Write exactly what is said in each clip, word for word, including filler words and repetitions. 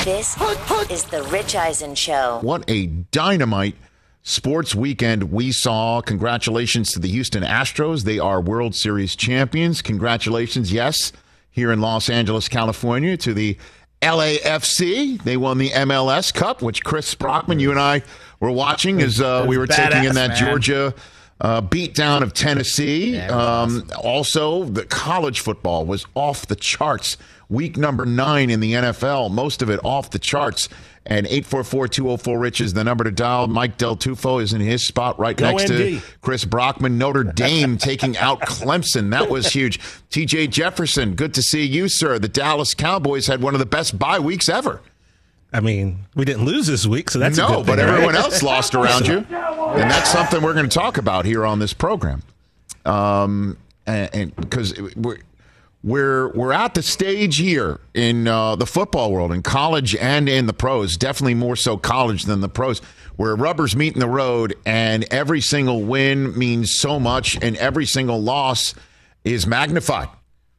This is the Rich Eisen Show. What a dynamite sports weekend we saw. Congratulations to the Houston Astros. They are World Series champions. Congratulations, yes, here in Los Angeles, California, to the L A F C. They won the M L S Cup, which Chris Brockman, you and I were watching as uh, we were badass, taking in that man. Georgia uh, beatdown of Tennessee. Yeah, it was um, awesome. Also, the college football was off the charts. Week number nine in the N F L, most of it off the charts. And eight four four, two oh four, RICH is the number to dial. Mike Del Tufo is in his spot right Go next N D. to Chris Brockman. Notre Dame taking out Clemson. That was huge. T J Jefferson, good to see you, sir. The Dallas Cowboys had one of the best bye weeks ever. I mean, we didn't lose this week, so that's a no, good thing, but right? everyone else lost around you. And that's something we're going to talk about here on this program. Um, and, and because we're We're we're at the stage here in uh, the football world, in college and in the pros, definitely more so college than the pros, where rubbers meet in the road and every single win means so much and every single loss is magnified.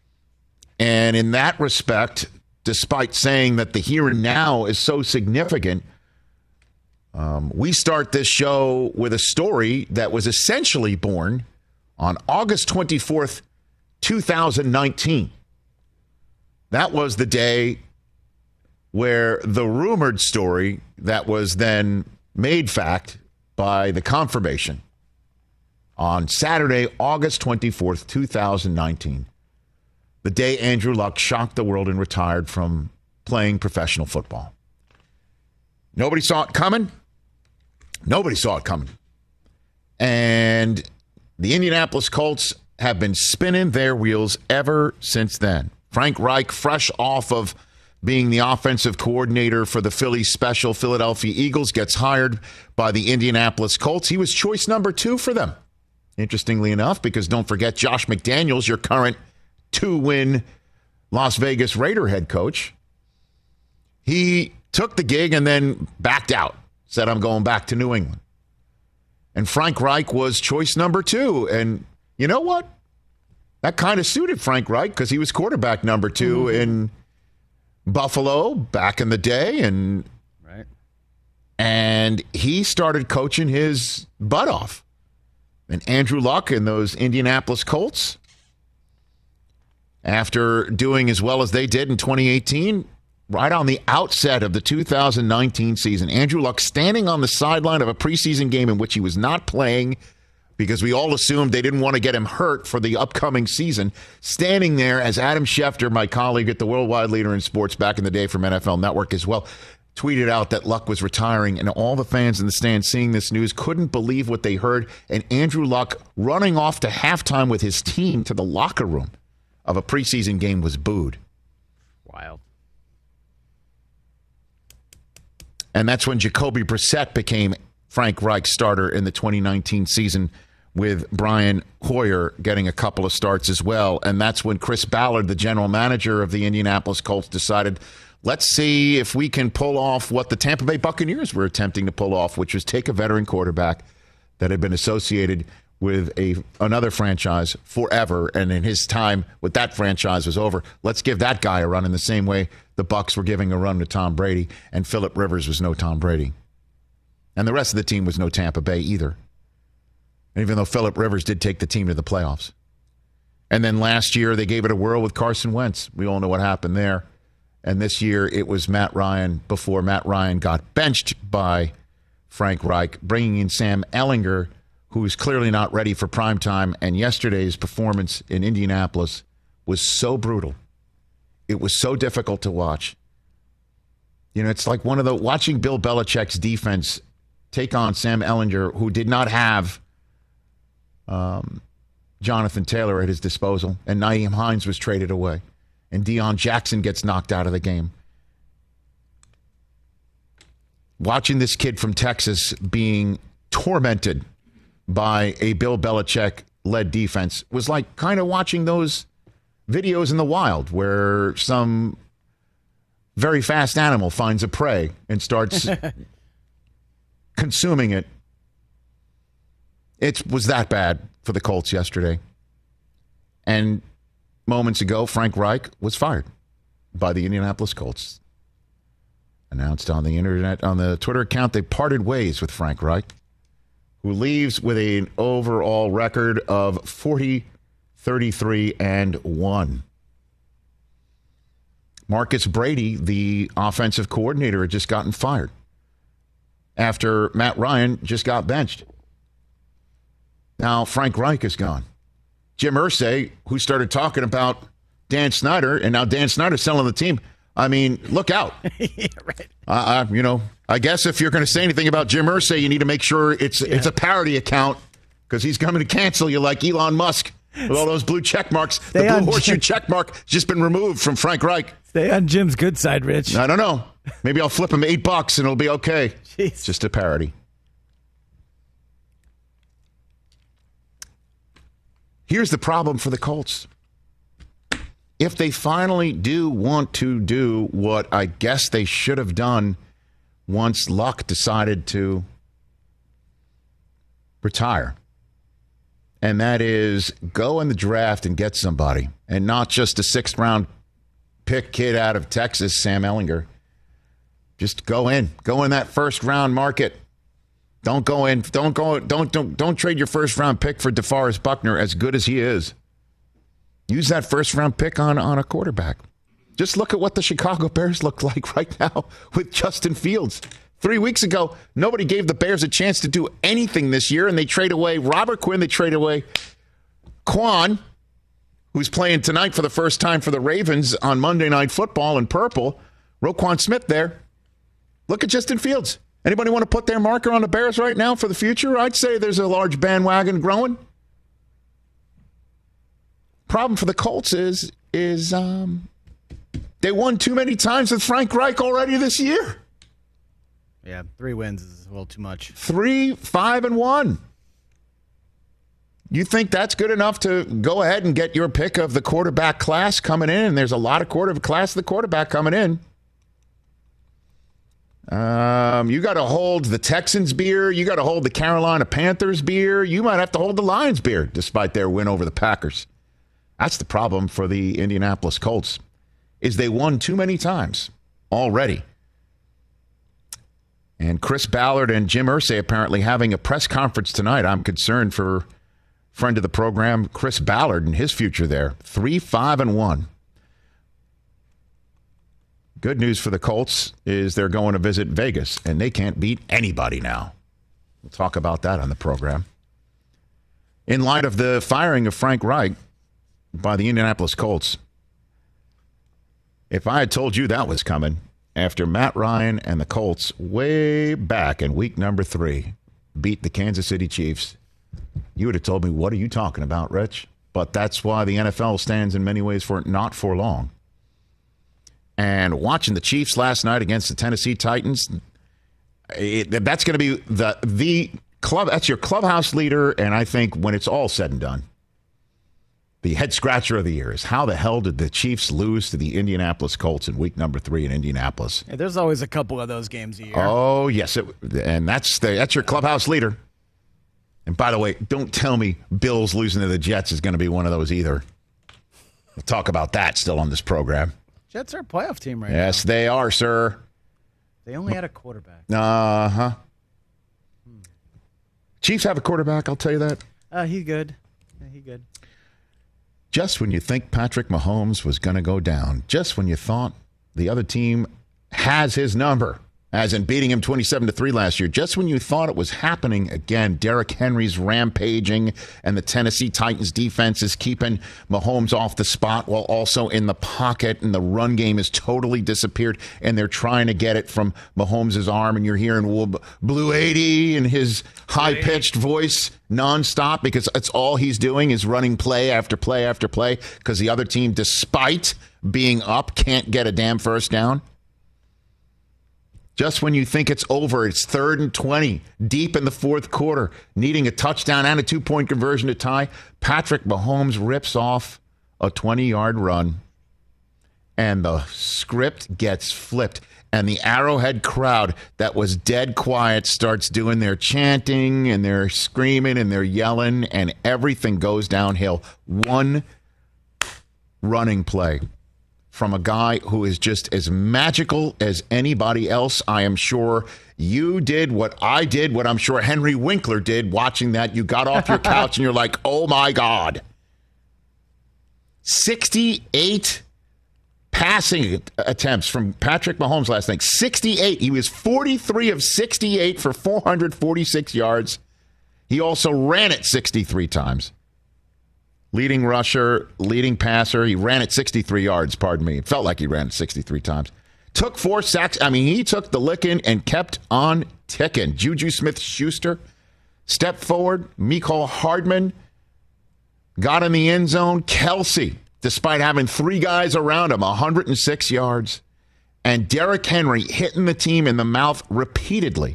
And in that respect, despite saying that the here and now is so significant, um, we start this show with a story that was essentially born on August twenty-fourth, two thousand nineteen. That was the day where the rumored story that was then made fact by the confirmation on Saturday, August twenty-fourth, two thousand nineteen, the day Andrew Luck shocked the world and retired from playing professional football. Nobody saw it coming. Nobody saw it coming. And the Indianapolis Colts have been spinning their wheels ever since then. Frank Reich, fresh off of being the offensive coordinator for the Philly Special Philadelphia Eagles, gets hired by the Indianapolis Colts. He was choice number two for them, interestingly enough, because don't forget Josh McDaniels, your current two-win Las Vegas Raider head coach. He took the gig and then backed out, said, I'm going back to New England. And Frank Reich was choice number two, and you know what? That kind of suited Frank Reich because he was quarterback number two mm-hmm. in Buffalo back in the day, and right. and he started coaching his butt off. And Andrew Luck and those Indianapolis Colts, after doing as well as they did in twenty eighteen, right on the outset of the two thousand nineteen season, Andrew Luck standing on the sideline of a preseason game in which he was not playing, because we all assumed they didn't want to get him hurt for the upcoming season, standing there as Adam Schefter, my colleague at the Worldwide Leader in Sports back in the day from N F L Network as well, tweeted out that Luck was retiring, and all the fans in the stands seeing this news couldn't believe what they heard, and Andrew Luck running off to halftime with his team to the locker room of a preseason game was booed. Wild. And that's when Jacoby Brissett became Frank Reich's starter in the twenty nineteen season, with Brian Hoyer getting a couple of starts as well. And that's when Chris Ballard, the general manager of the Indianapolis Colts, decided, let's see if we can pull off what the Tampa Bay Buccaneers were attempting to pull off, which was take a veteran quarterback that had been associated with a another franchise forever, and in his time with that franchise was over. Let's give that guy a run in the same way the Bucs were giving a run to Tom Brady, and Phillip Rivers was no Tom Brady. And the rest of the team was no Tampa Bay either. Even though Phillip Rivers did take the team to the playoffs. And then last year, they gave it a whirl with Carson Wentz. We all know what happened there. And this year, it was Matt Ryan before Matt Ryan got benched by Frank Reich, bringing in Sam Ehlinger, who's clearly not ready for prime time. And yesterday's performance in Indianapolis was so brutal. It was so difficult to watch. You know, it's like one of the watching Bill Belichick's defense take on Sam Ehlinger, who did not have Um, Jonathan Taylor at his disposal, and Nyheim Hines was traded away, and Deion Jackson gets knocked out of the game. Watching this kid from Texas being tormented by a Bill Belichick-led defense was like kind of watching those videos in the wild where some very fast animal finds a prey and starts consuming it. It was that bad for the Colts yesterday. And moments ago, Frank Reich was fired by the Indianapolis Colts. announced on the internet, on the Twitter account, they parted ways with Frank Reich, who leaves with an overall record of forty, thirty-three, and one. Marcus Brady, the offensive coordinator, had just gotten fired after Matt Ryan just got benched. Now Frank Reich is gone. Jim Irsay, who started talking about Dan Snyder, and now Dan Snyder's selling the team. I mean, look out. Yeah, right. Uh, you know, I guess if you're going to say anything about Jim Irsay, you need to make sure it's yeah. it's a parody account, because he's coming to cancel you like Elon Musk with all those blue check marks. Stay the blue horseshoe Jim. check mark has just been removed from Frank Reich. Stay on Jim's good side, Rich. I don't know. Maybe I'll flip him eight bucks and it'll be okay. Jeez. It's just a parody. Here's the problem for the Colts. If they finally do want to do what I guess they should have done once Luck decided to retire, and that is go in the draft and get somebody, and not just a sixth round pick kid out of Texas, Sam Ehlinger. Just go in, go in that first round market. Don't go in, don't go, don't don't don't trade your first round pick for DeForest Buckner, as good as he is. Use that first round pick on, on a quarterback. Just look at what the Chicago Bears look like right now with Justin Fields. Three weeks ago, nobody gave the Bears a chance to do anything this year, and they trade away Robert Quinn, they trade away Quan, who's playing tonight for the first time for the Ravens on Monday Night Football in purple. Roquan Smith there. Look at Justin Fields. Anybody want to put their marker on the Bears right now for the future? I'd say there's a large bandwagon growing. Problem for the Colts is, is um, they won too many times with Frank Reich already this year. Yeah, three wins is a little too much. Three, five, and one. You think that's good enough to go ahead and get your pick of the quarterback class coming in? And there's a lot of quarter class of the quarterback coming in. Um, you got to hold the Texans beer. You got to hold the Carolina Panthers beer. You might have to hold the Lions beer, despite their win over the Packers. That's the problem for the Indianapolis Colts, is they won too many times already. And Chris Ballard and Jim Irsay apparently having a press conference tonight. I'm concerned for friend of the program, Chris Ballard, and his future there. Three, five, and one. Good news for the Colts is they're going to visit Vegas, and they can't beat anybody now. We'll talk about that on the program. In light of the firing of Frank Reich by the Indianapolis Colts, if I had told you that was coming after Matt Ryan and the Colts way back in week number three beat the Kansas City Chiefs, you would have told me, what are you talking about, Rich? But that's why the N F L stands in many ways for not for long. And watching the Chiefs last night against the Tennessee Titans, it, that's going to be the the club. That's your clubhouse leader, and I think when it's all said and done, the head scratcher of the year is how the hell did the Chiefs lose to the Indianapolis Colts in week number three in Indianapolis? Yeah, there's always a couple of those games a year. Oh yes, it, and that's the that's your clubhouse leader. And by the way, don't tell me Bills losing to the Jets is going to be one of those either. We'll talk about that still on this program. Jets are a playoff team right yes, now. Yes, they are, sir. They only had a quarterback. Uh-huh. Hmm. Chiefs have a quarterback, I'll tell you that. Uh, he's good. Yeah, he's good. Just when you think Patrick Mahomes was going to go down, just when you thought the other team has his number, as in beating him twenty-seven to three last year, just when you thought it was happening again, Derrick Henry's rampaging and the Tennessee Titans defense is keeping Mahomes off the spot while also in the pocket, and the run game has totally disappeared, and they're trying to get it from Mahomes' arm, and you're hearing Blue eighty in his high-pitched voice nonstop, because it's all he's doing is running play after play after play, because the other team, despite being up, can't get a damn first down. Just when you think it's over, it's third and twenty, deep in the fourth quarter, needing a touchdown and a two-point conversion to tie, Patrick Mahomes rips off a twenty-yard run, and the script gets flipped. And the Arrowhead crowd that was dead quiet starts doing their chanting, and they're screaming, and they're yelling, and everything goes downhill. One running play from a guy who is just as magical as anybody else. I am sure you did what I did, what I'm sure Henry Winkler did watching that. You got off your couch and you're like, oh my God. sixty-eight passing attempts from Patrick Mahomes last night. sixty-eight. He was forty-three of sixty-eight for four hundred forty-six yards. He also ran it sixty-three times. Leading rusher, leading passer. He ran it sixty-three yards, pardon me. It felt like he ran it sixty-three times. Took four sacks. I mean, he took the licking and kept on ticking. Juju Smith-Schuster stepped forward. Mecole Hardman got in the end zone. Kelsey, despite having three guys around him, one hundred six yards. And Derrick Henry hitting the team in the mouth repeatedly.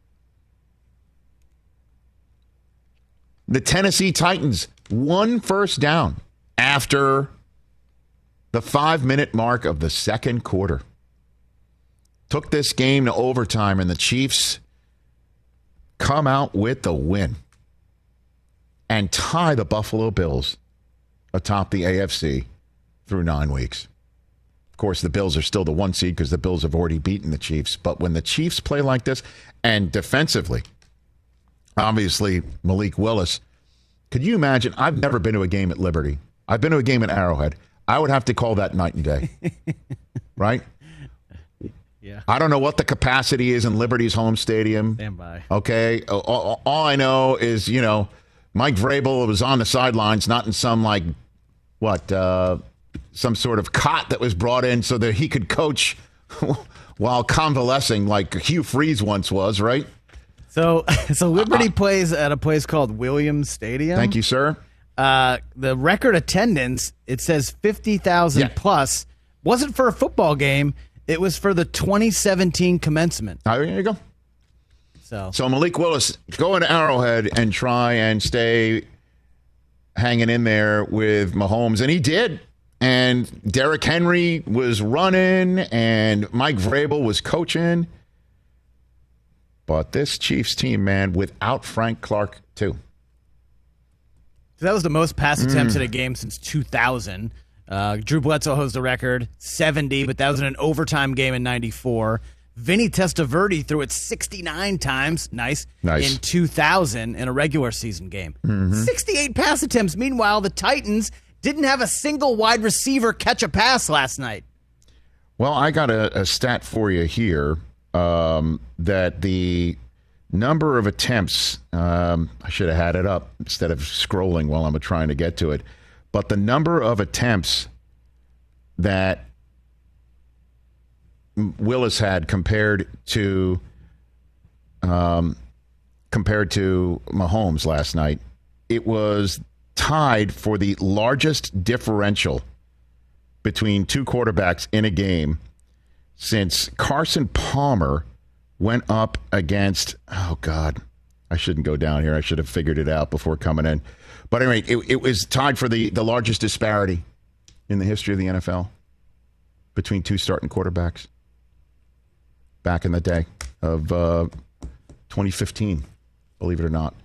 The Tennessee Titans, one first down after the five-minute mark of the second quarter. Took this game to overtime, and the Chiefs come out with the win and tie the Buffalo Bills atop the A F C through nine weeks. Of course, the Bills are still the one seed because the Bills have already beaten the Chiefs. But when the Chiefs play like this, and defensively, obviously, Malik Willis, could you imagine? I've never been to a game at Liberty. I've been to a game at Arrowhead. I would have to call that night and day. Right? Yeah. I don't know what the capacity is in Liberty's home stadium. Stand by. Okay. All, all I know is, you know, Mike Vrabel was on the sidelines, not in some, like, what, uh, some sort of cot that was brought in so that he could coach while convalescing like Hugh Freeze once was, right? So, so Liberty Uh, plays at a place called Williams Stadium. Thank you, sir. Uh, the record attendance, it says fifty thousand Yeah. plus. Wasn't for a football game. It was for the twenty seventeen commencement. Oh, there you go. So, So Malik Willis, go into Arrowhead and try and stay hanging in there with Mahomes. And he did. And Derrick Henry was running and Mike Vrabel was coaching. But this Chiefs team, man, without Frank Clark, too. so that was the most pass attempts in a game since two thousand. Uh, Drew Bledsoe holds the record, seventy, but that was in an overtime game in ninety-four. Vinny Testaverde threw it sixty-nine times, nice, Nice. in two thousand in a regular season game. Mm-hmm. sixty-eight pass attempts. Meanwhile, the Titans didn't have a single wide receiver catch a pass last night. Well, I got a, a stat for you here um, that the number of attempts, um, I should have had it up instead of scrolling while I'm trying to get to it, but the number of attempts that Willis had compared to um, compared to Mahomes last night, it was tied for the largest differential between two quarterbacks in a game since Carson Palmer went up against, oh God, I shouldn't go down here. I should have figured it out before coming in. But anyway, it, it was tied for the, the largest disparity in the history of the N F L between two starting quarterbacks back in the day of uh, twenty fifteen, believe it or not.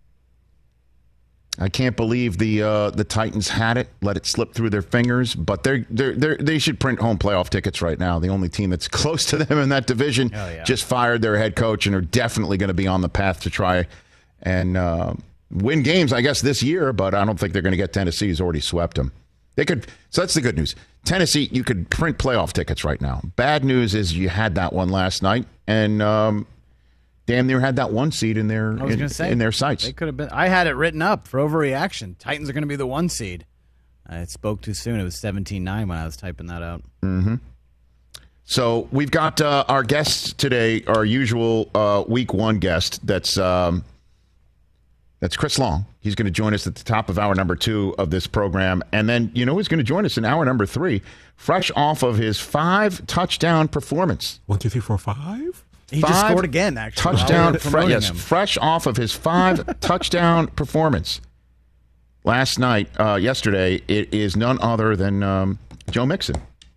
I can't believe the uh, the Titans had it, let it slip through their fingers, but they're, they're, they're, they should print home playoff tickets right now. The only team that's close to them in that division Oh, yeah. just fired their head coach and are definitely going to be on the path to try and uh, win games, I guess, this year, but I don't think they're going to get Tennessee, who's already swept them. They could. So that's the good news. Tennessee, you could print playoff tickets right now. Bad news is you had that one last night, and um, damn near had that one seed in their I was in, going to say in their sights. They could have been. I had it written up for overreaction. Titans are going to be the one seed. I spoke too soon. It was seventeen nine when I was typing that out. Mm-hmm. So we've got uh, our guests today, our usual uh, week one guest. That's um, that's Chris Long. He's going to join us at the top of hour number two of this program. And then, you know who's going to join us in hour number three, fresh off of his five touchdown performance. One, two, three, four, five. He Five just scored again, actually. Touchdown, while we were fre- promoting yes, him. fresh off of his five touchdown performance last night, uh, yesterday. It is none other than um, Joe Mixon.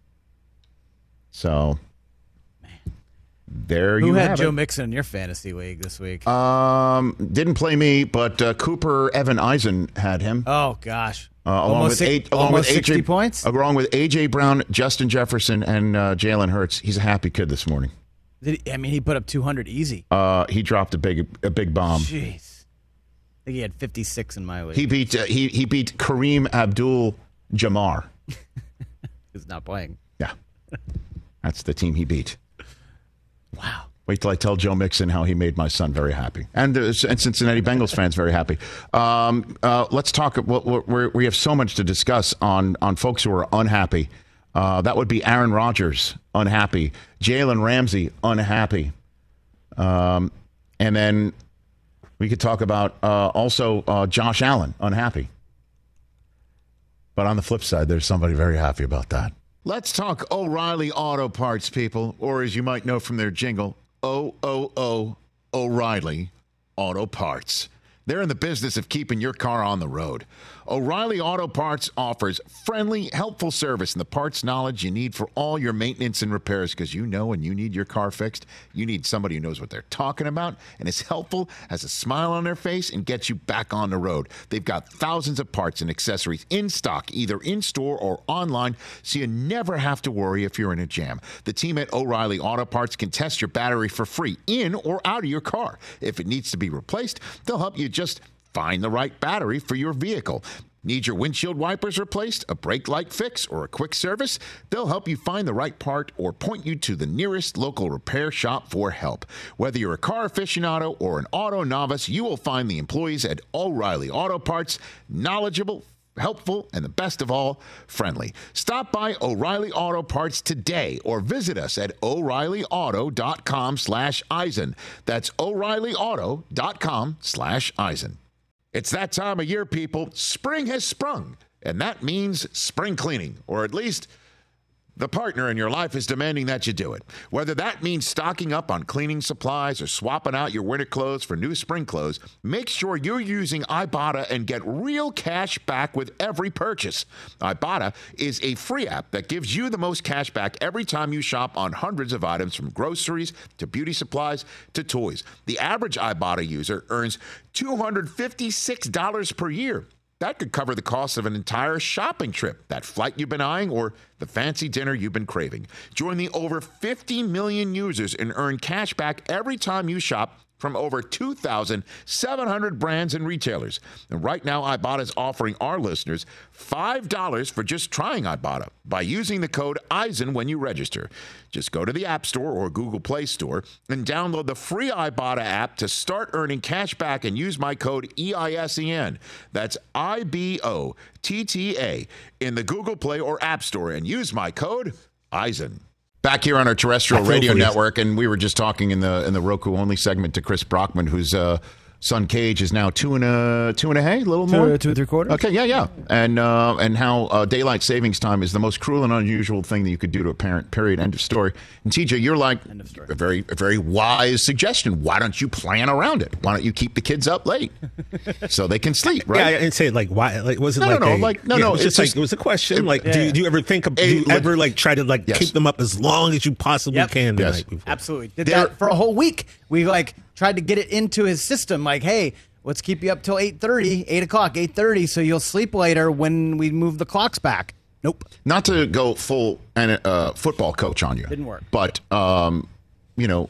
So there Who you had have Joe it. Mixon in your fantasy league this week? Um, didn't play me, but uh, Cooper Evan Eisen had him. oh, gosh. Uh, along Almost with six- eight, along almost with sixty A J, points? along with A J Brown, Justin Jefferson, and uh, Jalen Hurts. He's a happy kid this morning. Did he, I mean, he put up two hundred easy. Uh, he dropped a big a big bomb. Jeez. I think he had fifty-six in my league. He beat uh, he he beat Kareem Abdul-Jabbar. He's not playing. Yeah, that's the team he beat. Wow. Wait till I tell Joe Mixon how he made my son very happy, and, uh, and Cincinnati Bengals fans very happy. Um, uh, let's talk. We're, we're, we have so much to discuss on on folks who are unhappy. Uh, that would be Aaron Rodgers, unhappy. Jalen Ramsey, unhappy. Um, and then we could talk about uh, also uh, Josh Allen, unhappy. But on the flip side, there's somebody very happy about that. Let's talk O'Reilly Auto Parts, people, or as you might know from their jingle, O O O O'Reilly Auto Parts. They're in the business of keeping your car on the road. O'Reilly Auto Parts offers friendly, helpful service and the parts knowledge you need for all your maintenance and repairs, because you know when you need your car fixed, you need somebody who knows what they're talking about and is helpful, has a smile on their face, and gets you back on the road. They've got thousands of parts and accessories in stock, either in-store or online, so you never have to worry if you're in a jam. The team at O'Reilly Auto Parts can test your battery for free in or out of your car. If it needs to be replaced, they'll help you just find the right battery for your vehicle. Need your windshield wipers replaced, a brake light fix, or a quick service? They'll help you find the right part or point you to the nearest local repair shop for help. Whether you're a car aficionado or an auto novice, you will find the employees at O'Reilly Auto Parts knowledgeable, helpful, and the best of all, friendly. Stop by O'Reilly Auto Parts today or visit us at O'Reilly Auto dot com slash Eisen. That's O'Reilly Auto dot com slash Eisen. It's that time of year, people. Spring has sprung, and that means spring cleaning, or at least the partner in your life is demanding that you do it. Whether that means stocking up on cleaning supplies or swapping out your winter clothes for new spring clothes, make sure you're using Ibotta and get real cash back with every purchase. Ibotta is a free app that gives you the most cash back every time you shop on hundreds of items, from groceries to beauty supplies to toys. The average Ibotta user earns two hundred fifty-six dollars per year. That could cover the cost of an entire shopping trip, that flight you've been eyeing, or the fancy dinner you've been craving. Join the over fifty million users and earn cash back every time you shop from over two thousand seven hundred brands and retailers. And right now, Ibotta is offering our listeners five dollars for just trying Ibotta by using the code Eisen when you register. Just go to the App Store or Google Play Store and download the free Ibotta app to start earning cash back and use my code E I S E N. That's I B O T T A in the Google Play or App Store, and use my code Eisen. Back here on our terrestrial radio network, and we were just talking in the in the Roku only segment to Chris Brockman, whose uh, son Cage is now two and a two and a hay, a little more, Two, two and three quarters. Okay, yeah, yeah, and uh, and how uh, daylight savings time is the most cruel and unusual thing that you could do to a parent. Period. End of story. And T J, you're like a very a very wise suggestion. Why don't you plan around it? Why don't you keep the kids up late so they can sleep? Right? Yeah, I didn't say like why. Like was it no, like no, no, a, like no, yeah, no. It was It's just like just, it was a question. It, like, yeah. do, you, do you ever think of? Do you It, ever like try to like yes. keep them up as long as you possibly Yep. can the Yes. night before? Absolutely. Did There- that for a whole week. We like tried to get it into his system. Like, hey, let's keep you up till eight thirty, eight o'clock, eight thirty, so you'll sleep later when we move the clocks back. Nope. Not to go full and uh, football coach on you. Didn't work. But, um, you know,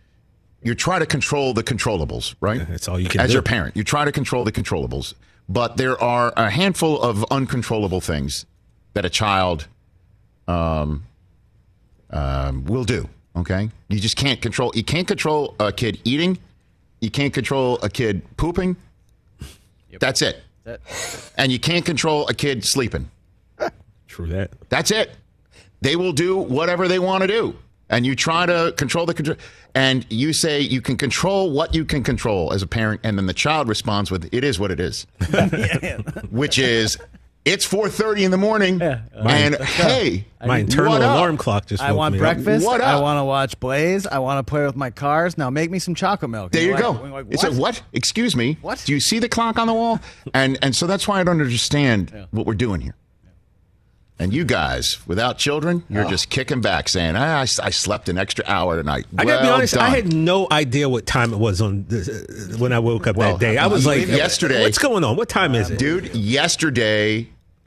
you try to control the controllables, right? Yeah, that's all you can As do. your parent, you try to control the controllables. But there are a handful of uncontrollable things that a child um, um, will do, okay? You just can't control. You can't control a kid eating. You can't control a kid pooping. Yep. That's it. That's it. And you can't control a kid sleeping. True that. That's it. They will do whatever they want to do. And you try to control the control. And you say you can control what you can control as a parent. And then the child responds with, it is what it is. Which is, it's four thirty in the morning. Yeah. And hey, My internal what up? alarm clock just. I woke want me up. breakfast. What I up? want to watch Blaze. I want to play with my cars. Now make me some chocolate milk. There And you you're go. like- like, It's like, what? Excuse me. What? Do you see the clock on the wall? And and so that's why I don't understand Yeah. what we're doing here. And you guys, without children, you're Oh. just kicking back saying, ah, I, I slept an extra hour tonight. I gotta be Well honest. done. I had no idea what time it was on this, uh, when I woke up Well, that day. I was like, yesterday- what's going on? What time is it? Dude, yesterday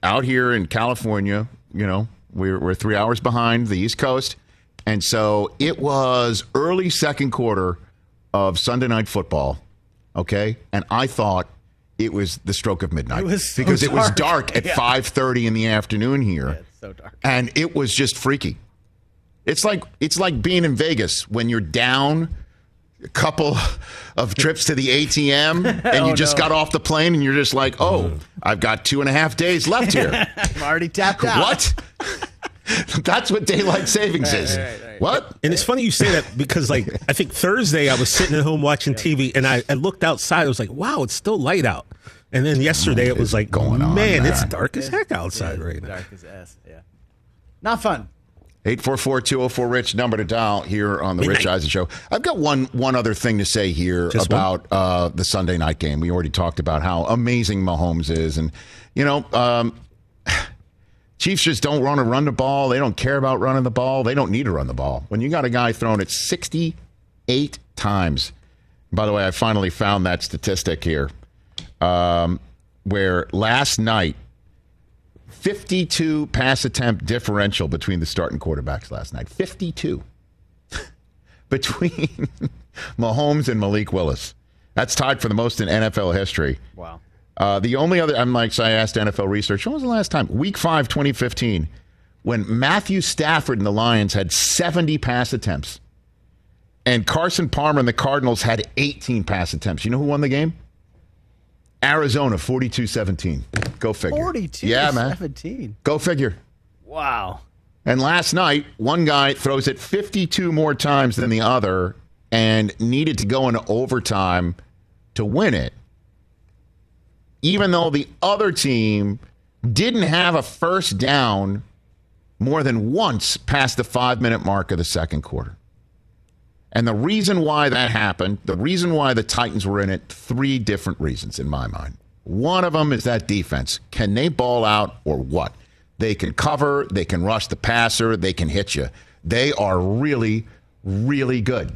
out here in California, you know, we're, we're three hours behind the East Coast. And so it was early second quarter of Sunday Night Football, okay? And I thought it was the stroke of midnight. It was so because it was dark. dark at Yeah. five thirty in the afternoon here. Yeah, it's so dark. And it was just freaky. It's like it's like being in Vegas when you're down a couple of trips to the A T M and Oh, you just no. got off the plane and you're just like, oh, I've got two and a half days left here. I'm already tapped out. What? That's what daylight savings is. right, right. What? And it's funny you say that because, like, I think Thursday I was sitting at home watching T V and I, I looked outside. I was like, wow, it's still light out. And then yesterday it was like, going on, man, man? it's dark as heck outside right now. Dark as ass. Yeah. Not fun. eight four four, two oh four, RICH, number to dial here on the Midnight. Rich Eisen Show. I've got one one other thing to say here Just about uh, the Sunday night game. We already talked about how amazing Mahomes is. And, you know, um, Chiefs just don't want to run the ball. They don't care about running the ball. They don't need to run the ball. When you got a guy throwing it sixty-eight times. By the way, I finally found that statistic here um, where last night, fifty-two pass attempt differential between the starting quarterbacks last night. fifty-two between Mahomes and Malik Willis. That's tied for the most in N F L history. Wow. Uh, the only other, I'm like, so I asked N F L research, when was the last time? Week five, twenty fifteen, when Matthew Stafford and the Lions had seventy pass attempts. And Carson Palmer and the Cardinals had eighteen pass attempts. You know who won the game? Arizona, forty-two seventeen. Go figure. forty-two Yeah, man. seventeen. Go figure. Wow. And last night, one guy throws it fifty-two more times than the other and needed to go into overtime to win it, even though the other team didn't have a first down more than once past the five-minute mark of the second quarter. And the reason why that happened, the reason why the Titans were in it, three different reasons in my mind. One of them is that defense. Can they ball out or what? They can cover, they can rush the passer, they can hit you. They are really, really good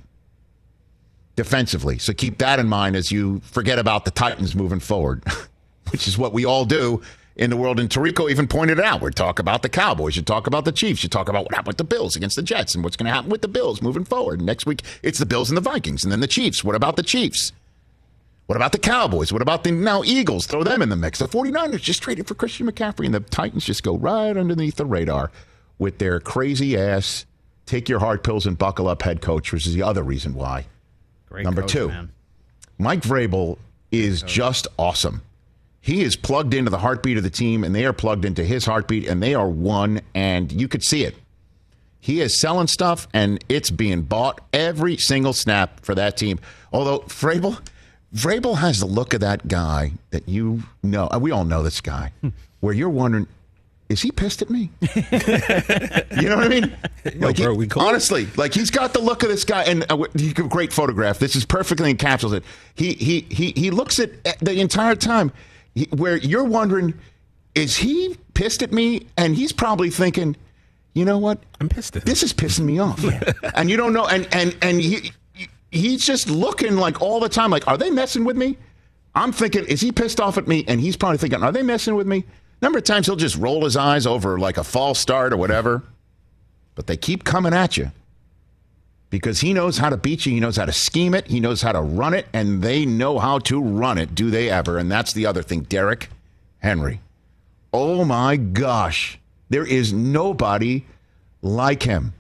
defensively. So keep that in mind as you forget about the Titans moving forward, which is what we all do in the world. And Tirico even pointed it out. We talk about the Cowboys. You talk about the Chiefs. You talk about what happened with the Bills against the Jets and what's going to happen with the Bills moving forward. Next week, it's the Bills and the Vikings and then the Chiefs. What about the Chiefs? What about the Cowboys? What about the now Eagles? Throw them in the mix. The 49ers just traded for Christian McCaffrey, and the Titans just go right underneath the radar with their crazy-ass take-your-heart pills and buckle up head coach, which is the other reason why. Great Number coach, two, man. Mike Vrabel is just awesome. He is plugged into the heartbeat of the team, and they are plugged into his heartbeat, and they are one, and you could see it. He is selling stuff, and it's being bought every single snap for that team. Although Vrabel, Vrabel has the look of that guy that you know. We all know this guy, where you're wondering, is he pissed at me? You know what I mean? Like bro, he- we cool? honestly, like he's got the look of this guy, and uh, he a great photograph. This is perfectly encapsulated. He he he he looks at at the entire time he, where you're wondering, is he pissed at me? And he's probably thinking, you know what? I'm pissed at him. This is pissing me off. And you don't know, and and and he he's just looking like all the time, like, are they messing with me? I'm thinking, is he pissed off at me? And he's probably thinking, are they messing with me? Number of times he'll just roll his eyes over like a false start or whatever. But they keep coming at you because he knows how to beat you. He knows how to scheme it. He knows how to run it. And they know how to run it. Do they ever? And that's the other thing. Derrick Henry. Oh, my gosh. There is nobody like him.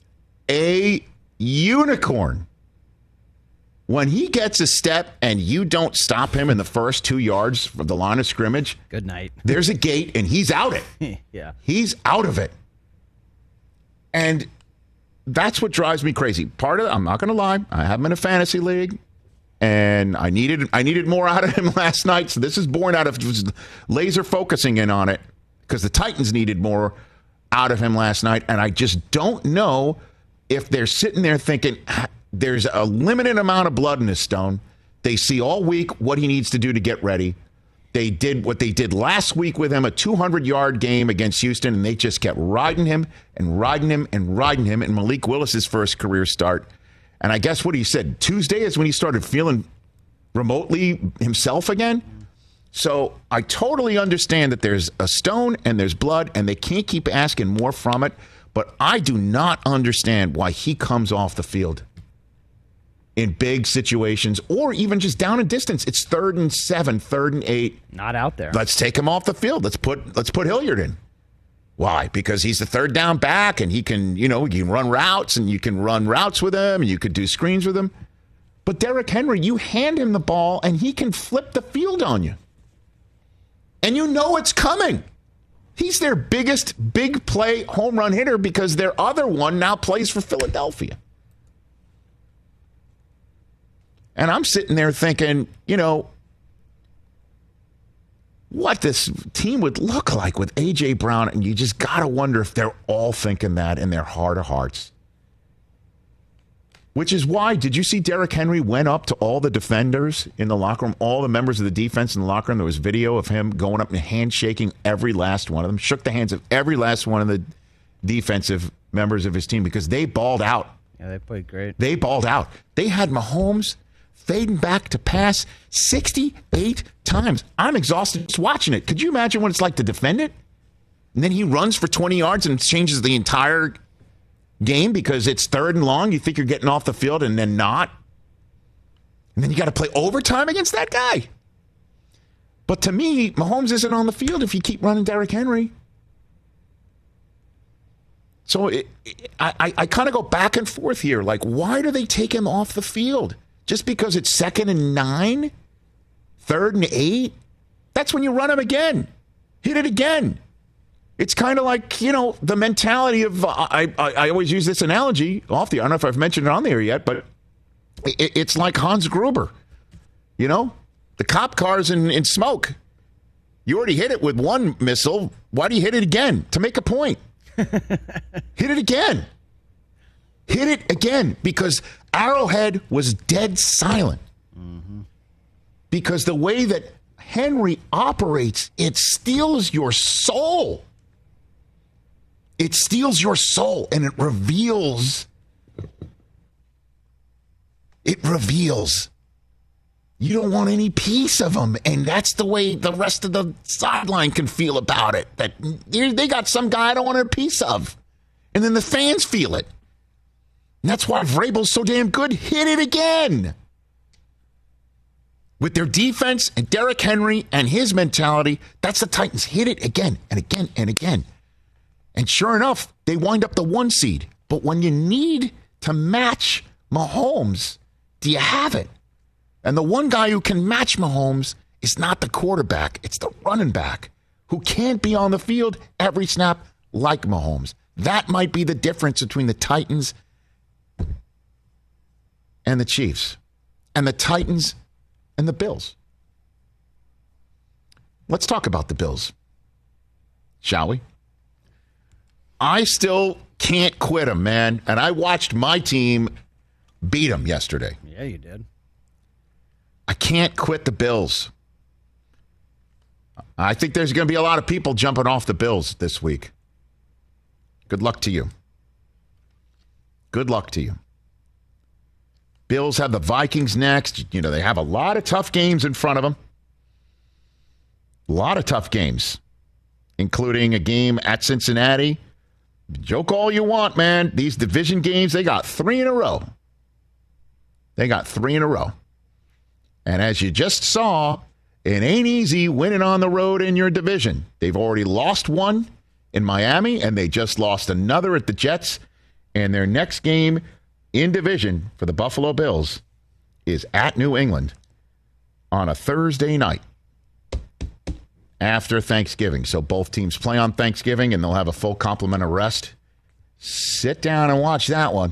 A unicorn. When he gets a step and you don't stop him in the first two yards from the line of scrimmage, Good night. there's a gate and he's out it. Yeah. He's out of it. And that's what drives me crazy. Part of it, I'm not going to lie, I have him in a fantasy league, and I needed I needed more out of him last night. So this is born out of just laser focusing in on it because the Titans needed more out of him last night. And I just don't know if they're sitting there thinking, there's a limited amount of blood in his stone. They see all week what he needs to do to get ready. They did what they did last week with him, a two hundred yard game against Houston, and they just kept riding him and riding him and riding him. And Malik Willis's first career start. And I guess what he said, Tuesday is when he started feeling remotely himself again. So I totally understand that there's a stone and there's blood and they can't keep asking more from it. But I do not understand why he comes off the field in big situations or even just down in distance. It's third and seven, third and eight. Not out there. Let's take him off the field. Let's put let's put Hilliard in. Why? Because he's the third down back and he can, you know, you can run routes and you can run routes with him and you could do screens with him. But Derrick Henry, you hand him the ball and he can flip the field on you. And you know it's coming. He's their biggest big play home run hitter because their other one now plays for Philadelphia. And I'm sitting there thinking, you know, what this team would look like with A J. Brown, and you just got to wonder if they're all thinking that in their heart of hearts. Which is why, did you see Derrick Henry went up to all the defenders in the locker room, all the members of the defense in the locker room? There was video of him going up and handshaking every last one of them, shook the hands of every last one of the defensive members of his team because they balled out. Yeah, they played great. They balled out. They had Mahomes fading back to pass sixty-eight times. I'm exhausted just watching it. Could you imagine what it's like to defend it? And then he runs for twenty yards and changes the entire game because it's third and long. You think you're getting off the field and then not. And then you got to play overtime against that guy. But to me, Mahomes isn't on the field if you keep running Derrick Henry. So it, it, I, I kind of go back and forth here. Like, why do they take him off the field? Just because it's second and nine? Third and eight? That's when you run him again. Hit it again. It's kind of like, you know, the mentality of, uh, I, I I always use this analogy off the, I don't know if I've mentioned it on there yet, but it, it's like Hans Gruber. You know, the cop car's in, in smoke. You already hit it with one missile. Why do you hit it again? To make a point. Hit it again. Hit it again because Arrowhead was dead silent. Mm-hmm. Because the way that Henry operates, it steals your soul. It steals your soul and it reveals. It reveals. You don't want any piece of them. And that's the way the rest of the sideline can feel about it. That they got some guy I don't want a piece of. And then the fans feel it. And that's why Vrabel's so damn good. Hit it again. With their defense and Derrick Henry and his mentality, that's the Titans. Hit it again and again and again. And sure enough, they wind up the one seed. But when you need to match Mahomes, do you have it? And the one guy who can match Mahomes is not the quarterback. It's the running back who can't be on the field every snap like Mahomes. That might be the difference between the Titans and the Chiefs and the Titans and the Bills. Let's talk about the Bills, shall we? I still can't quit them, man. And I watched my team beat them yesterday. Yeah, you did. I can't quit the Bills. I think there's going to be a lot of people jumping off the Bills this week. Good luck to you. Good luck to you. Bills have the Vikings next. You know, they have a lot of tough games in front of them. A lot of tough games, including a game at Cincinnati. Joke all you want, man. These division games, they got three in a row. They got three in a row. And as you just saw, it ain't easy winning on the road in your division. They've already lost one in Miami, and they just lost another at the Jets. And their next game in division for the Buffalo Bills is at New England on a Thursday night after Thanksgiving. So both teams play on Thanksgiving, and they'll have a full complement of rest. Sit down and watch that one.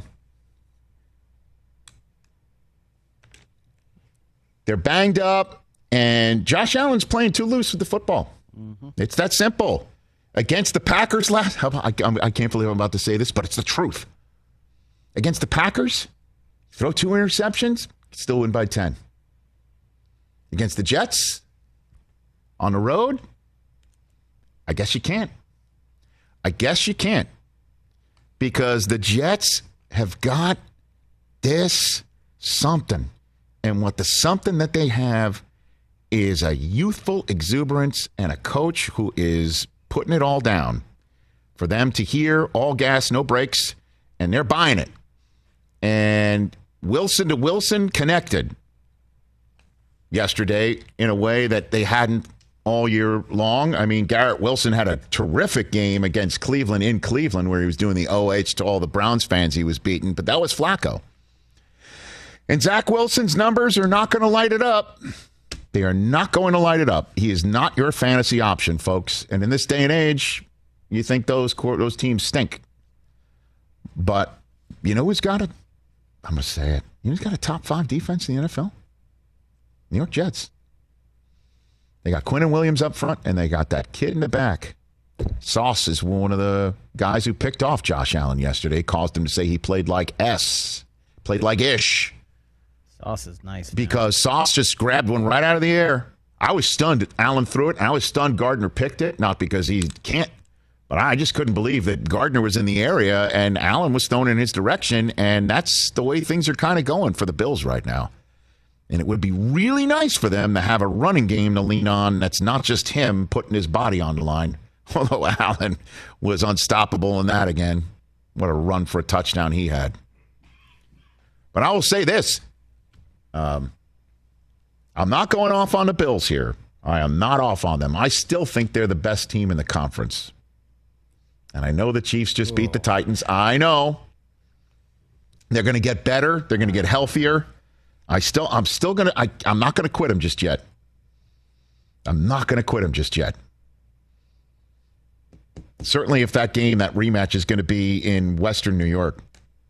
They're banged up, and Josh Allen's playing too loose with the football. Mm-hmm. It's that simple. Against the Packers last, I, I can't believe I'm about to say this, but it's the truth. Against the Packers, throw two interceptions, still win by ten. Against the Jets, on the road, I guess you can't. I guess you can't. Because the Jets have got this something. And what the something that they have is a youthful exuberance and a coach who is putting it all down for them to hear all gas, no brakes, and they're buying it. And Wilson to Wilson connected yesterday in a way that they hadn't all year long. I mean, Garrett Wilson had a terrific game against Cleveland in Cleveland where he was doing the O H to all the Browns fans he was beating, but that was Flacco. And Zach Wilson's numbers are not going to light it up. They are not going to light it up. He is not your fantasy option, folks. And in this day and age, you think those those teams stink. But you know who's got a, I'm going to say it, you know who's got a top five defense in the N F L? New York Jets. They got Quinnen Williams up front, and they got that kid in the back. Sauce is one of the guys who picked off Josh Allen yesterday, caused him to say he played like S, played like Ish. Sauce is nice. Because man. Sauce just grabbed one right out of the air. I was stunned. Allen threw it, and I was stunned Gardner picked it, not because he can't, but I just couldn't believe that Gardner was in the area, and Allen was thrown in his direction, and that's the way things are kind of going for the Bills right now. And it would be really nice for them to have a running game to lean on that's not just him putting his body on the line. Although Allen was unstoppable in that again. What a run for a touchdown he had. But I will say this. Um, I'm not going off on the Bills here. I am not off on them. I still think they're the best team in the conference. And I know the Chiefs just beat the Titans. I know. They're going to get better. They're going to get healthier. I still, I'm still going to, I'm not going to quit him just yet. I'm not going to quit him just yet. Certainly if that game, that rematch is going to be in Western New York.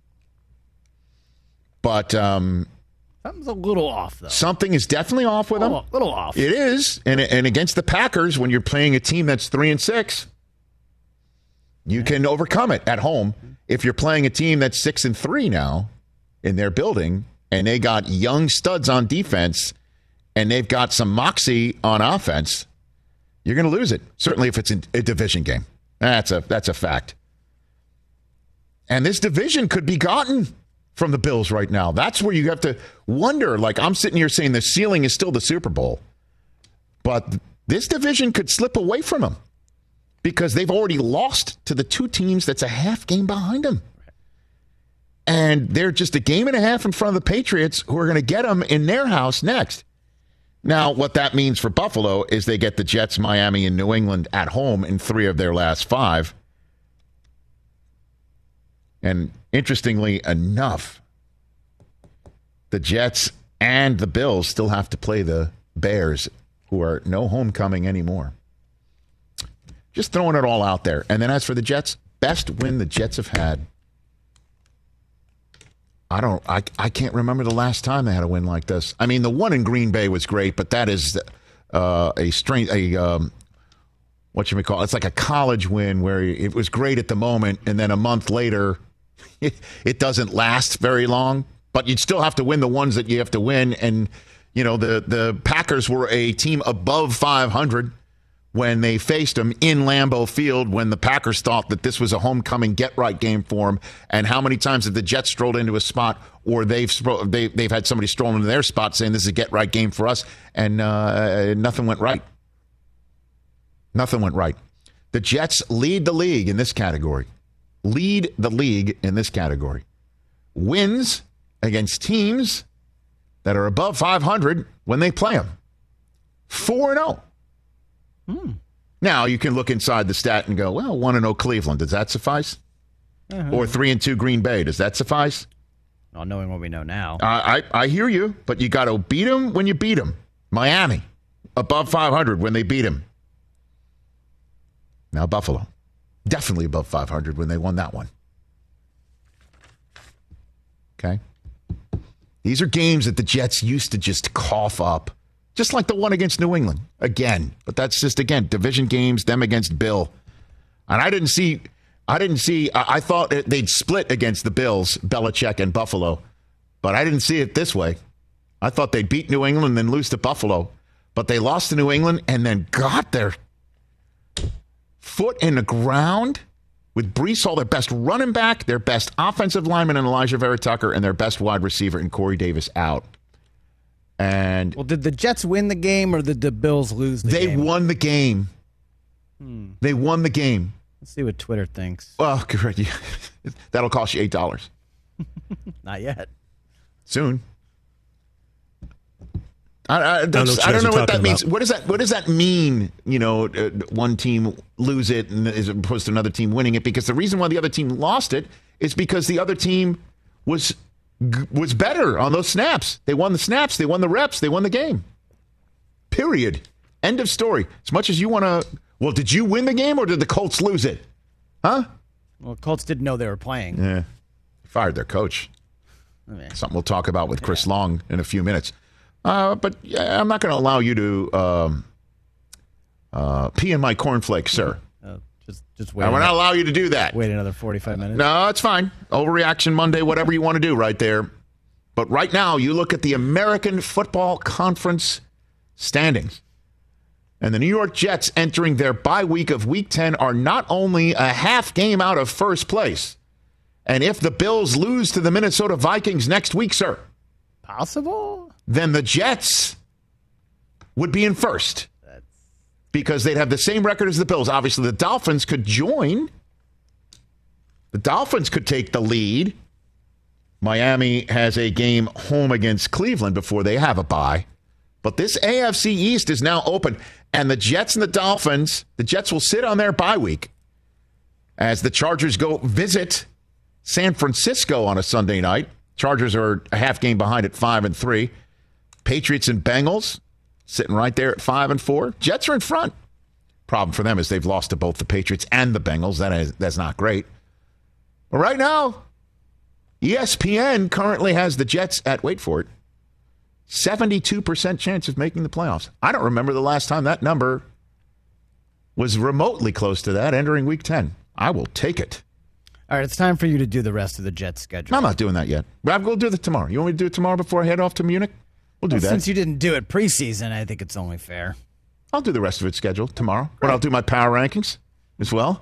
But um, something's a little off, though. Something is definitely off with a him. little, little off. It is. And, and against the Packers, when you're playing a team that's three and six, you can overcome it at home. If you're playing a team that's six and three now in their building, and they got young studs on defense, and they've got some moxie on offense, you're going to lose it. Certainly if it's a division game. That's a that's a fact. And this division could be gotten from the Bills right now. That's where you have to wonder. Like, I'm sitting here saying the ceiling is still the Super Bowl. But this division could slip away from them because they've already lost to the two teams that's a half game behind them. And they're just a game and a half in front of the Patriots, who are going to get them in their house next. Now, what that means for Buffalo is they get the Jets, Miami, and New England at home in three of their last five. And interestingly enough, the Jets and the Bills still have to play the Bears, who are no homecoming anymore. Just throwing it all out there. And then as for the Jets, best win the Jets have had. I don't. I I can't remember the last time they had a win like this. I mean, the one in Green Bay was great, but that is uh, a strength. A um, what you may call it? It's like a college win where it was great at the moment, and then a month later, it, it doesn't last very long. But you'd still have to win the ones that you have to win. And you know, the the Packers were a team above five hundred when they faced them in Lambeau Field, when the Packers thought that this was a homecoming get-right game for them. And how many times have the Jets strolled into a spot, or they've they, they've had somebody stroll into their spot saying this is a get-right game for us, and uh, nothing went right. Nothing went right. The Jets lead the league in this category. Lead the league in this category. Wins against teams that are above five hundred when they play them. four and oh. Hmm. Now, you can look inside the stat and go, well, one and oh Cleveland. Does that suffice? Uh-huh. Or three and two Green Bay. Does that suffice? Well, knowing what we know now. Uh, I, I hear you, but you got to beat them when you beat them. Miami, above five hundred when they beat them. Now, Buffalo, definitely above five hundred when they won that one. Okay? These are games that the Jets used to just cough up. Just like the one against New England, again. But that's just, again, division games, them against Bill. And I didn't see, I didn't see, I, I thought they'd split against the Bills, Belichick and Buffalo. But I didn't see it this way. I thought they'd beat New England and then lose to Buffalo. But they lost to New England and then got their foot in the ground with Breece Hall, their best running back, their best offensive lineman in Elijah Vera Tucker, and their best wide receiver in Corey Davis out. And well, did the Jets win the game or did the Bills lose the they game? They won the game. Hmm. They won the game. Let's see what Twitter thinks. Oh, good. That'll cost you eight dollars. Not yet. Soon. I, I, I don't know, I don't know what that means. About. What does that What does that mean? You know, uh, one team lose it and as opposed to another team winning it. Because the reason why the other team lost it is because the other team was was better on those snaps. They won the snaps. They won the reps. They won the game. Period. End of story. As much as you want to. Well, did you win the game or did the Colts lose it? Huh? Well, Colts didn't know they were playing. Yeah. Fired their coach. Okay. Something we'll talk about with Chris yeah. Long in a few minutes. Uh, but yeah, I'm not going to allow you to um, uh, pee in my cornflakes, sir. Uh, just, just wait. I will not allow you to do that. Wait another forty-five minutes. No, it's fine. Overreaction Monday, whatever you want to do right there. But right now, you look at the American Football Conference standings. And the New York Jets entering their bye week of Week ten are not only a half game out of first place. And if the Bills lose to the Minnesota Vikings next week, sir. Possible? Then the Jets would be in first. That's... Because they'd have the same record as the Bills. Obviously, the Dolphins could join. The Dolphins could take the lead. Miami has a game home against Cleveland before they have a bye. But this A F C East is now open. And the Jets and the Dolphins, the Jets will sit on their bye week as the Chargers go visit San Francisco on a Sunday night. Chargers are a half game behind at five and three. Patriots and Bengals sitting right there at five and four. Jets are in front. Problem for them is they've lost to both the Patriots and the Bengals. That is that's not great. But right now, E S P N currently has the Jets at, wait for it, seventy-two percent chance of making the playoffs. I don't remember the last time that number was remotely close to that entering Week ten. I will take it. All right, it's time for you to do the rest of the Jets schedule. I'm not doing that yet. Rob, we'll do that tomorrow. You want me to do it tomorrow before I head off to Munich? We'll do well, that. Since you didn't do it preseason, I think it's only fair. I'll do the rest of it scheduled tomorrow. But I'll do my power rankings as well.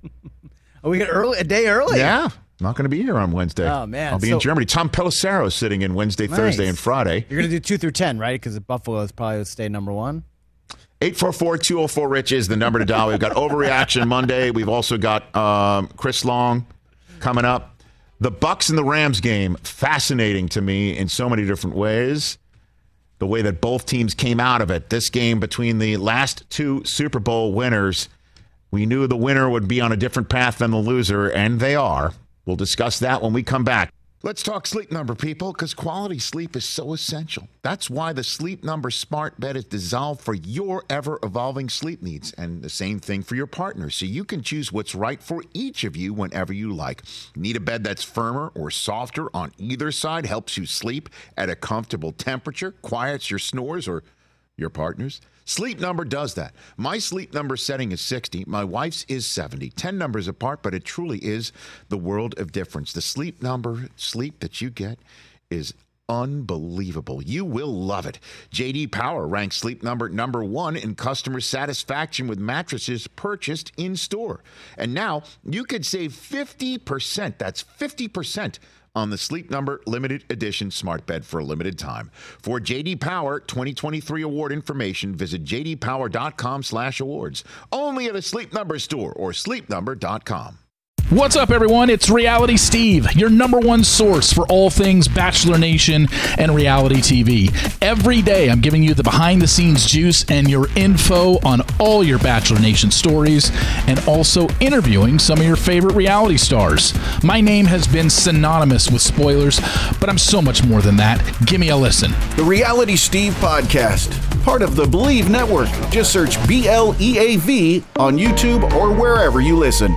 Oh, we get early a day early. Yeah. I'm not going to be here on Wednesday. Oh, man. I'll be so, in Germany. Tom Pelissero is sitting in Wednesday, nice. Thursday, and Friday. You're going to do two through ten, right? Because Buffalo is probably would stay number one. eight four four, two oh four, RICH is the number to dial. We've got Overreaction Monday. We've also got um, Chris Long coming up. The Bucs and the Rams game, fascinating to me in so many different ways. The way that both teams came out of it. This game between the last two Super Bowl winners, we knew the winner would be on a different path than the loser, and they are. We'll discuss that when we come back. Let's talk Sleep Number, people, because quality sleep is so essential. That's why the Sleep Number smart bed is designed for your ever-evolving sleep needs, and the same thing for your partner, so you can choose what's right for each of you whenever you like. Need a bed that's firmer or softer on either side, helps you sleep at a comfortable temperature, quiets your snores or your partner's? Sleep Number does that. My Sleep Number setting is sixty. My wife's is seventy. ten numbers apart, but it truly is the world of difference. The Sleep Number sleep that you get is unbelievable. You will love it. J D Power ranks Sleep Number number one in customer satisfaction with mattresses purchased in store. And now you could save fifty percent. That's fifty percent on the Sleep Number limited edition smart bed for a limited time. For J D Power twenty twenty-three award information, visit j d power dot com slash awards. Only at a Sleep Number store or sleep number dot com. What's up, everyone? It's Reality Steve, your number one source for all things Bachelor Nation and reality T V. Every day, I'm giving you the behind-the-scenes juice and your info on all your Bachelor Nation stories, and also interviewing some of your favorite reality stars. My name has been synonymous with spoilers, but I'm so much more than that. Give me a listen. The Reality Steve Podcast, part of the Believe Network. Just search B L E A V on YouTube or wherever you listen.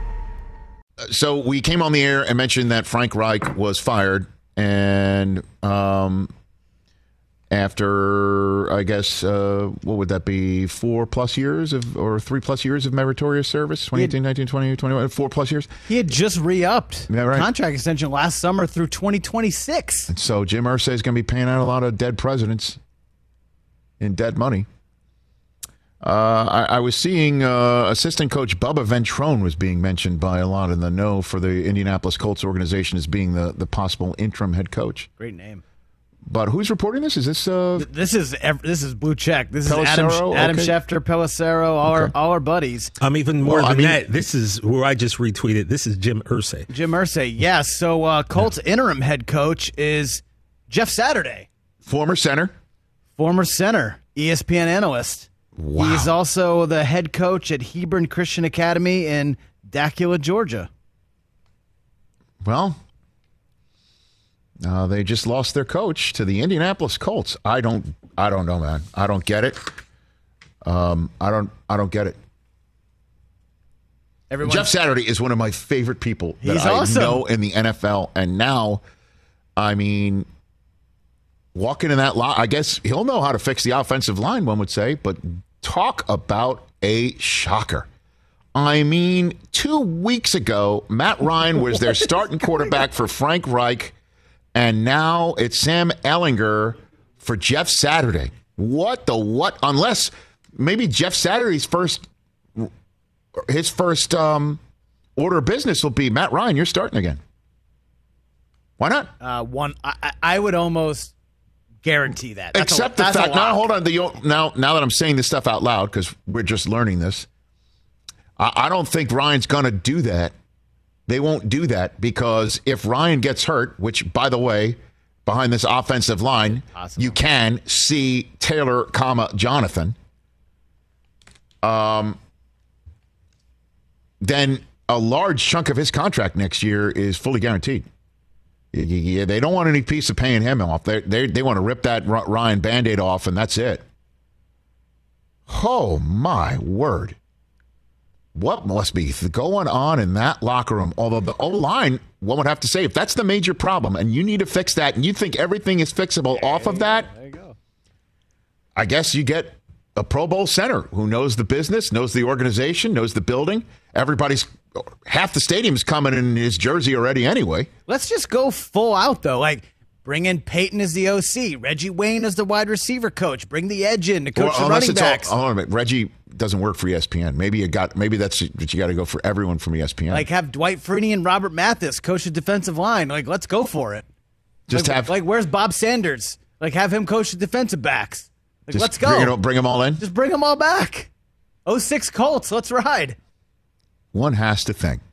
So we came on the air and mentioned that Frank Reich was fired, and um, after, I guess, uh, what would that be, four plus years of, or three plus years of meritorious service, twenty eighteen, nineteen, twenty, twenty-one, four plus years? He had just re-upped yeah, right. contract extension last summer through twenty twenty-six. And so Jim Irsay is going to be paying out a lot of dead presidents in dead money. Uh, I, I was seeing uh, assistant coach Bubba Ventrone was being mentioned by a lot in the know for the Indianapolis Colts organization as being the, the possible interim head coach. Great name. But who's reporting this? Is this uh, This is ev- this is blue check. This is Pelissero? Adam Adam Okay. Schefter, Pelissero, all our Okay. all our buddies. I'm even more Well, I than mean- that. This is where I just retweeted. This is Jim Irsay. Jim Irsay, yes. So uh, Colts interim head coach is Jeff Saturday, former center? former center, E S P N analyst. Wow. He's also the head coach at Hebron Christian Academy in Dacula, Georgia. Well, uh, they just lost their coach to the Indianapolis Colts. I don't, I don't know, man. I don't get it. Um, I don't, I don't get it. Everyone, Jeff Saturday is one of my favorite people that He's I awesome. know in the N F L, and now, I mean, walking in that line, I guess he'll know how to fix the offensive line, one would say, but talk about a shocker. I mean, two weeks ago, Matt Ryan was their starting quarterback for Frank Reich, and now it's Sam Ehlinger for Jeff Saturday. What the what? Unless maybe Jeff Saturday's first his first um, order of business will be, Matt Ryan, you're starting again. Why not? uh, one, I, I- I would almost guarantee that. That's Except a, the that's a fact. Now, lock. hold on. The, now, now that I'm saying this stuff out loud, because we're just learning this, I, I don't think Ryan's going to do that. They won't do that because if Ryan gets hurt, which, by the way, behind this offensive line, Possible. you can see Taylor, comma Jonathan. Um, then a large chunk of his contract next year is fully guaranteed. Yeah, they don't want any piece of paying him off. They they they want to rip that Ryan Band-Aid off, and that's it. Oh my word! What must be going on in that locker room? Although the O-line, one would have to say, if that's the major problem, and you need to fix that, and you think everything is fixable off of that, There you go. I guess you get a Pro Bowl center who knows the business, knows the organization, knows the building. Everybody's half the stadium's coming in his jersey already anyway. Let's just go full out, though. Like, bring in Peyton as the O C, Reggie Wayne as the wide receiver coach, bring the edge in to coach Well, the unless running it's all- backs. hold on a minute. Reggie doesn't work for E S P N. Maybe you got. Maybe that's what you got to go for everyone from E S P N. Like, have Dwight Freeney and Robert Mathis coach the defensive line. Like, let's go for it. just like, have. like, where's Bob Sanders? Like, have him coach the defensive backs. Like, just let's go. Bring, you know, bring them all in. Just bring them all back. oh six Colts. Let's ride. One has to think.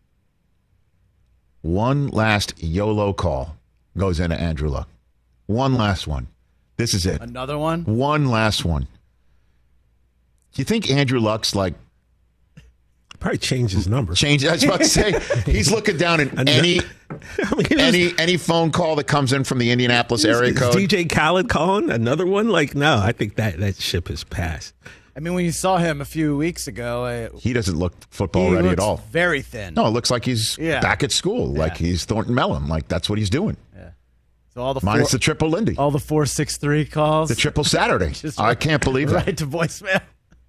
One last YOLO call goes into Andrew Luck. One last one. This is it. Another one. One last one. Do you think Andrew Luck's like Probably change his number. change? I was about to say he's looking down in Ano- any I mean, it was- any any phone call that comes in from the Indianapolis area is code. D J Khaled calling another one? Like, no, I think that that ship has passed. I mean, when you saw him a few weeks ago, uh, He doesn't look football he ready at looks all. very thin. No, it looks like he's Yeah. back at school, like he's Thornton Mellon. Like that's what he's doing. So all the Minus four, the triple Lindy, all the four six three calls. the triple Saturday. Just I can't believe that. right to voicemail.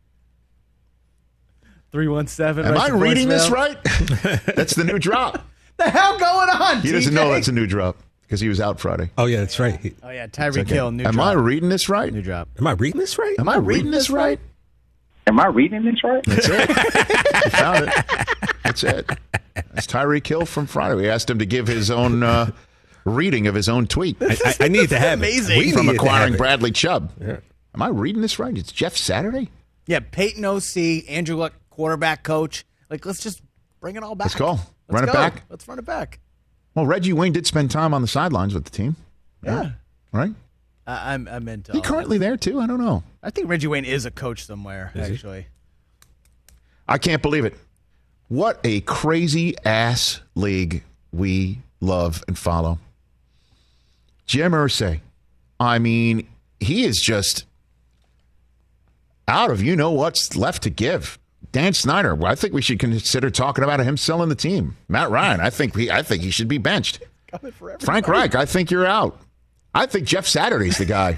Three one seven. Am right I to reading this voicemail. right? That's the new drop. The hell going on? He doesn't T J? know that's a new drop because he was out Friday. Oh yeah, that's right. He- Oh yeah, Tyreek Hill. New Am drop. I reading this right? New drop. Am I reading this right? Am I reading this right? Am I reading this right? That's it. You found it. That's it. That's Tyreek Hill from Friday. We asked him to give his own uh, reading of his own tweet I, I, I need to have amazing. it. We from needed to acquiring have it. Bradley Chubb. Am I reading this right? It's Jeff Saturday? Yeah, Peyton O C, Andrew Luck, quarterback coach. Like, let's just bring it all back. Let's go. Let's Run it go. back. Let's run it back. Well, Reggie Wayne did spend time on the sidelines with the team. Yeah, Right? I, I'm I'm into. He all currently there, too? I don't know. that. I think Reggie Wayne is a coach somewhere. Actually, I can't believe it. What a crazy ass league we love and follow. Jim Irsay. I mean, he is just out of you know what's left to give. Dan Snyder. Well, I think we should consider talking about him selling the team. Matt Ryan. I think he. I think he should be benched. Frank Reich. I think you're out. I think Jeff Saturday's the guy.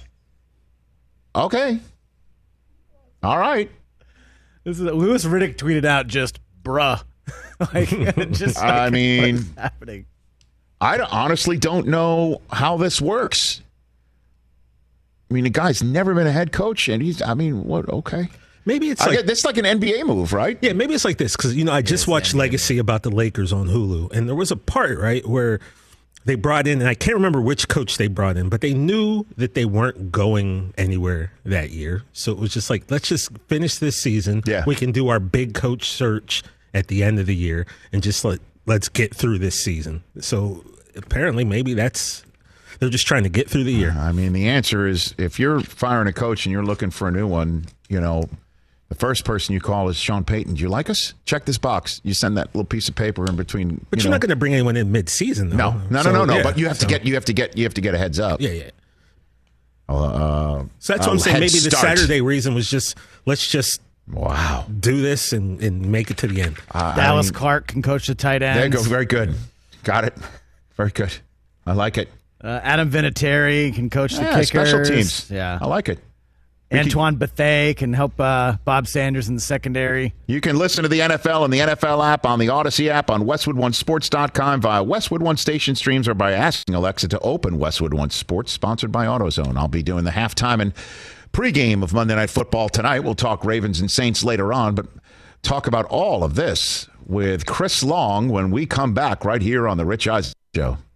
Okay. All right. this is Lewis Riddick tweeted out just bruh. like, just like, I mean, what's happening. I don't- honestly don't know how this works. I mean, the guy's never been a head coach, and he's, I mean, what, okay. Maybe it's I like get, this is like an N B A move, right? Yeah, maybe it's like this because you know I just watched Legacy about the Lakers on Hulu, and there was a part right where they brought in, and I can't remember which coach they brought in, but they knew that they weren't going anywhere that year. So it was just like, let's just finish this season. Yeah. We can do our big coach search at the end of the year and just let, let's get through this season. So apparently maybe that's, they're just trying to get through the year. I mean, the answer is if you're firing a coach and you're looking for a new one, you know, the first person you call is Sean Payton. Do you like us? Check this box. You send that little piece of paper in between. But you you're know. not going to bring anyone in mid-season, though. No, no, So, no, no, no. yeah, But you have so. to get, you have to get, you have to get a heads up. Yeah, yeah. Uh, So that's what uh, I'm saying. head Maybe the start. Saturday reason was just, let's just Wow. do this and, and make it to the end. Uh, Dallas I mean, Clark can coach the tight ends. there you go. Very good. Got it. Very good. I like it. Uh, Adam Vinatieri can coach the Yeah, kickers. special teams. Yeah. I like it. Antoine Bethea can help uh, Bob Sanders in the secondary. You can listen to the N F L on the N F L app, on the Odyssey app, on Westwood One Sports dot com, via Westwood One station streams, or by asking Alexa to open Westwood One Sports, sponsored by AutoZone. I'll be doing the halftime and pregame of Monday Night Football tonight. We'll talk Ravens and Saints later on, but talk about all of this with Chris Long when we come back right here on The Rich Eisen Show.